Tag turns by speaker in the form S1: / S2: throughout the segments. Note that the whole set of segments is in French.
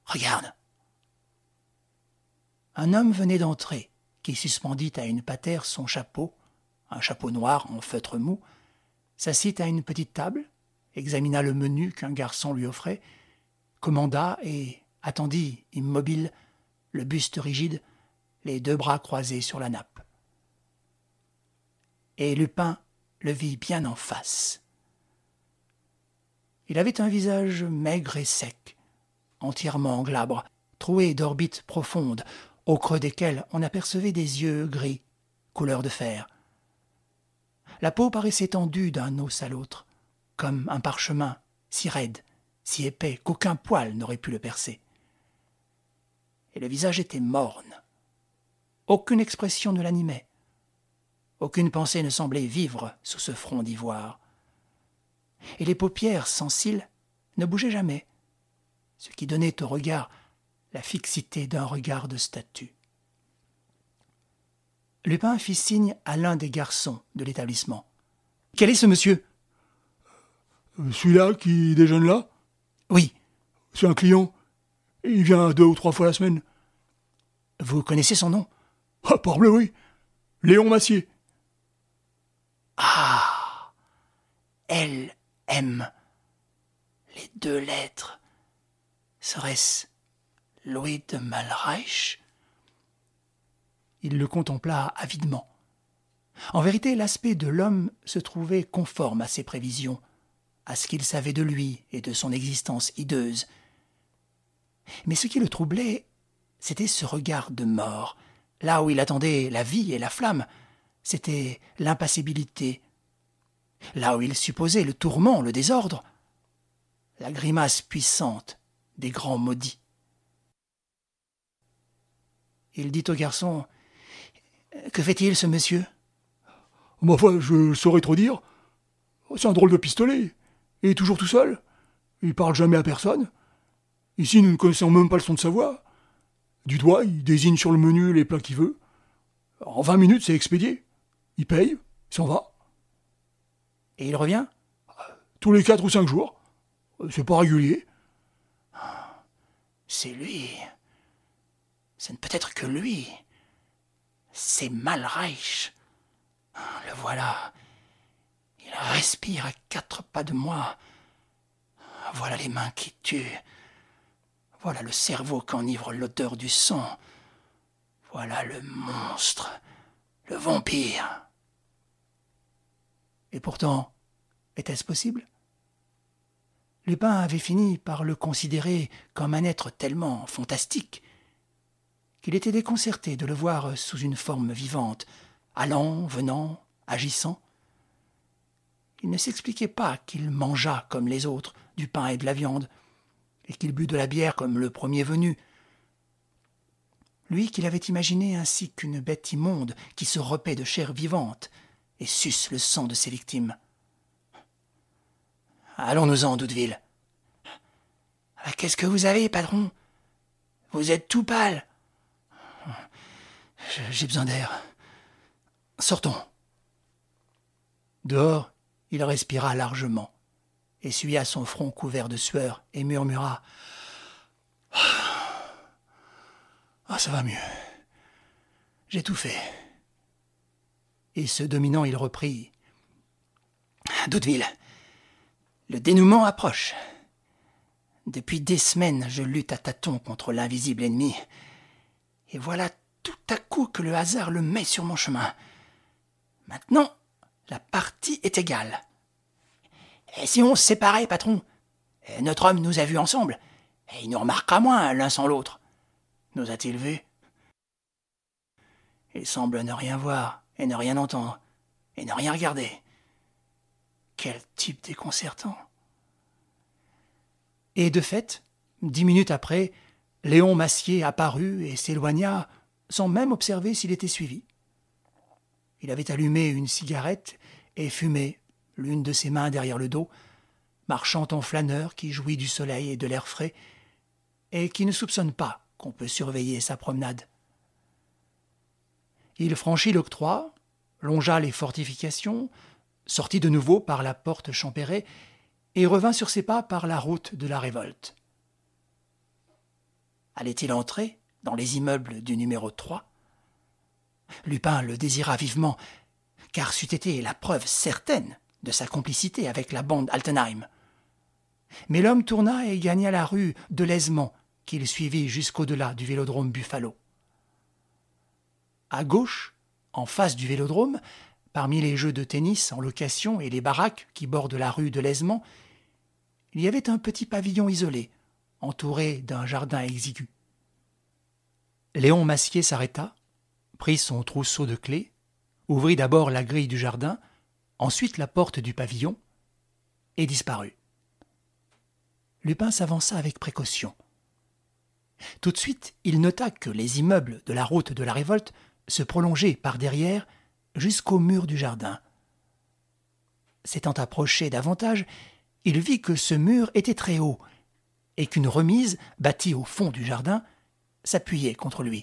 S1: Regarde !» Un homme venait d'entrer, qui suspendit à une patère son chapeau, un chapeau noir en feutre mou, s'assit à une petite table, examina le menu qu'un garçon lui offrait, commanda et attendit immobile, le buste rigide, les 2 bras croisés sur la nappe. Et Lupin le vit bien en face. Il avait un visage maigre et sec, entièrement glabre, troué d'orbites profondes, au creux desquelles on apercevait des yeux gris, couleur de fer. La peau paraissait tendue d'un os à l'autre, comme un parchemin, si raide, si épais qu'aucun poil n'aurait pu le percer. Et le visage était morne. Aucune expression ne l'animait. Aucune pensée ne semblait vivre sous ce front d'ivoire. Et les paupières sans cils ne bougeaient jamais, ce qui donnait au regard la fixité d'un regard de statue. Lupin fit signe à l'un des garçons de l'établissement. « Quel est ce monsieur ?»«
S2: Celui-là qui déjeune là ? » ?»«
S1: Oui. »«
S2: C'est un client. Il vient 2 ou 3 fois la semaine. »«
S1: Vous connaissez son nom ? » ?»«
S2: Ah, parbleu, oui. Léon Massier. »«
S1: Ah ! L.M. Les 2 lettres. Serait-ce Louis de Malreich ? Il le contempla avidement. En vérité, l'aspect de l'homme se trouvait conforme à ses prévisions, à ce qu'il savait de lui et de son existence hideuse. Mais ce qui le troublait, c'était ce regard de mort. Là où il attendait la vie et la flamme, c'était l'impassibilité. Là où il supposait le tourment, le désordre, la grimace puissante des grands maudits. Il dit au garçon : « Que fait-il, ce monsieur ?»«
S2: Ma foi, je saurais trop dire. C'est un drôle de pistolet. Il est toujours tout seul. Il parle jamais à personne. Ici, nous ne connaissons même pas le son de sa voix. Du doigt, il désigne sur le menu les plats qu'il veut. En 20 minutes, c'est expédié. Il paye, il s'en va. » »«
S1: Et il revient ? » ?»«
S2: Tous les 4 ou 5 jours. C'est pas régulier. »«
S1: C'est lui. Ce ne peut être que lui. C'est Malreich. Le voilà. Il respire à 4 pas de moi. Voilà les mains qui tuent. Voilà le cerveau qu'enivre l'odeur du sang. Voilà le monstre, le vampire. Et pourtant, était-ce possible ? Lupin avait fini par le considérer comme un être tellement fantastique qu'il était déconcerté de le voir sous une forme vivante, allant, venant, agissant. Il ne s'expliquait pas qu'il mangeât comme les autres du pain et de la viande, et qu'il bût de la bière comme le premier venu. Lui qu'il avait imaginé ainsi qu'une bête immonde qui se repaît de chair vivante et suce le sang de ses victimes. « Allons-nous-en, Doudeville. »« Qu'est-ce que vous avez, patron ? Vous êtes tout pâle. »« J'ai besoin d'air. Sortons. » Dehors, il respira largement, essuya son front couvert de sueur et murmura : « Ah, ça va mieux. J'ai tout fait. » Et se dominant, il reprit : « Doudeville, le dénouement approche. Depuis des semaines, je lutte à tâtons contre l'invisible ennemi. Et voilà tout à coup que le hasard le met sur mon chemin. Maintenant, la partie est égale. Et si on se séparait, patron ? Notre homme nous a vus ensemble, et il nous remarquera moins l'un sans l'autre. Nous a-t-il vus ? Il semble ne rien voir, et ne rien entendre, et ne rien regarder. Quel type déconcertant ! Et de fait, 10 minutes après, Léon Massier apparut et s'éloigna sans même observer s'il était suivi. Il avait allumé une cigarette et fumait, l'une de ses mains derrière le dos, marchant en flâneur qui jouit du soleil et de l'air frais, et qui ne soupçonne pas qu'on peut surveiller sa promenade. Il franchit l'octroi, longea les fortifications, sortit de nouveau par la porte Champéret et revint sur ses pas par la route de la Révolte. Allait-il entrer dans les immeubles du numéro 3 ? Lupin le désira vivement, car c'eût été la preuve certaine de sa complicité avec la bande Altenheim. Mais l'homme tourna et gagna la rue de l'Aisement, qu'il suivit jusqu'au-delà du vélodrome Buffalo. À gauche, en face du vélodrome, parmi les jeux de tennis en location et les baraques qui bordent la rue de l'Aisement, il y avait un petit pavillon isolé, entouré d'un jardin exigu. Léon Massier s'arrêta, prit son trousseau de clés, ouvrit d'abord la grille du jardin, ensuite la porte du pavillon, et disparut. Lupin s'avança avec précaution. Tout de suite, il nota que les immeubles de la route de la Révolte se prolongeaient par derrière jusqu'au mur du jardin. S'étant approché davantage, il vit que ce mur était très haut et qu'une remise, bâtie au fond du jardin, s'appuyait contre lui.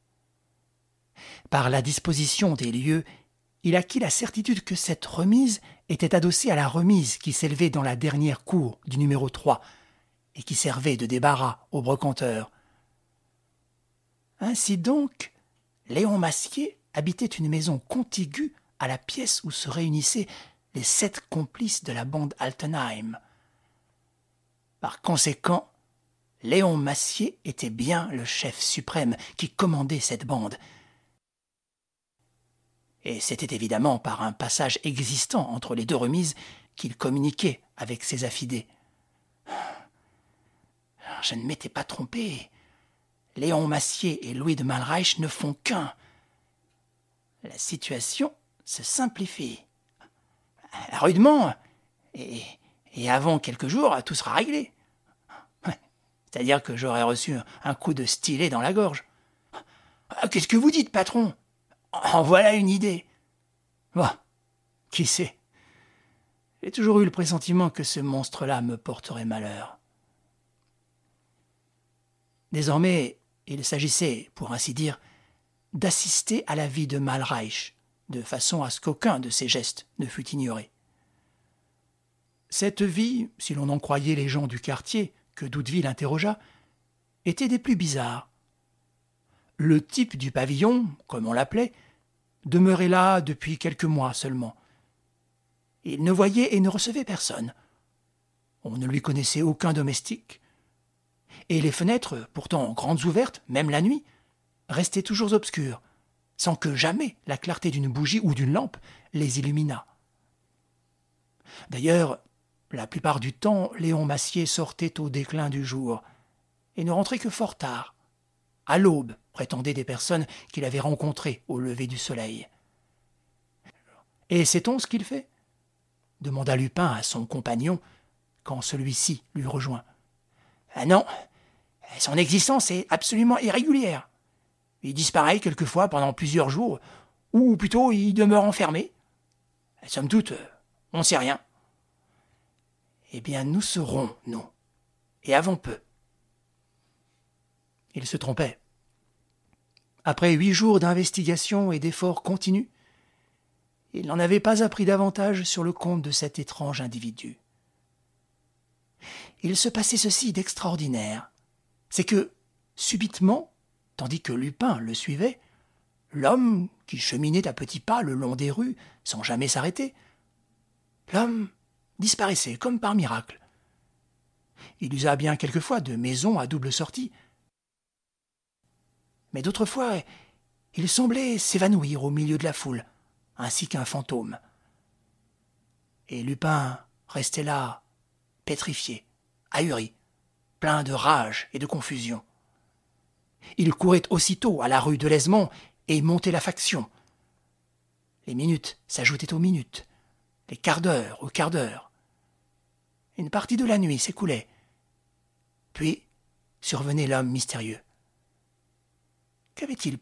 S1: Par la disposition des lieux, il acquit la certitude que cette remise était adossée à la remise qui s'élevait dans la dernière cour du numéro 3 et qui servait de débarras aux brocanteurs. Ainsi donc, Léon Massier habitait une maison contiguë à la pièce où se réunissaient les 7 complices de la bande Altenheim. Par conséquent, Léon Massier était bien le chef suprême qui commandait cette bande. Et c'était évidemment par un passage existant entre les deux remises qu'il communiquait avec ses affidés. Je ne m'étais pas trompé. Léon Massier et Louis de Malreich ne font qu'un. La situation se simplifie. Rudement, et avant quelques jours, tout sera réglé. C'est-à-dire que j'aurais reçu un coup de stylet dans la gorge. « Qu'est-ce que vous dites, patron ? En voilà une idée. » Bon, qui sait ? J'ai toujours eu le pressentiment que ce monstre-là me porterait malheur. Désormais, il s'agissait, pour ainsi dire, d'assister à la vie de Malreich, de façon à ce qu'aucun de ses gestes ne fût ignoré. Cette vie, si l'on en croyait les gens du quartier que Doudeville interrogea, était des plus bizarres. Le type du pavillon, comme on l'appelait, demeurait là depuis quelques mois seulement. Il ne voyait et ne recevait personne. On ne lui connaissait aucun domestique. Et les fenêtres, pourtant grandes ouvertes, même la nuit, restaient toujours obscures, sans que jamais la clarté d'une bougie ou d'une lampe les illuminât. D'ailleurs, la plupart du temps, Léon Massier sortait au déclin du jour, et ne rentrait que fort tard. À l'aube, prétendaient des personnes qu'il avait rencontrées au lever du soleil. « Et sait-on ce qu'il fait ?» demanda Lupin à son compagnon, quand celui-ci l'eut rejoint. « Ah non, son existence est absolument irrégulière. Il disparaît quelquefois pendant plusieurs jours, ou plutôt il demeure enfermé. Somme toute, on ne sait rien. » Eh bien, nous saurons, nous, et avant peu. Il se trompait. Après 8 jours d'investigation et d'efforts continus, il n'en avait pas appris davantage sur le compte de cet étrange individu. Il se passait ceci d'extraordinaire, c'est que, subitement, tandis que Lupin le suivait, l'homme, qui cheminait à petits pas le long des rues, sans jamais s'arrêter, l'homme disparaissait comme par miracle. Il usa bien quelquefois de maisons à double sortie, mais d'autres fois, il semblait s'évanouir au milieu de la foule, ainsi qu'un fantôme. Et Lupin restait là, pétrifié, ahuri, plein de rage et de confusion. Il courait aussitôt à la rue de l'Aisement et montait la faction. Les minutes s'ajoutaient aux minutes, les quarts d'heure aux quarts d'heure. Une partie de la nuit s'écoulait. Puis survenait l'homme mystérieux. Qu'avait-il pu faire ?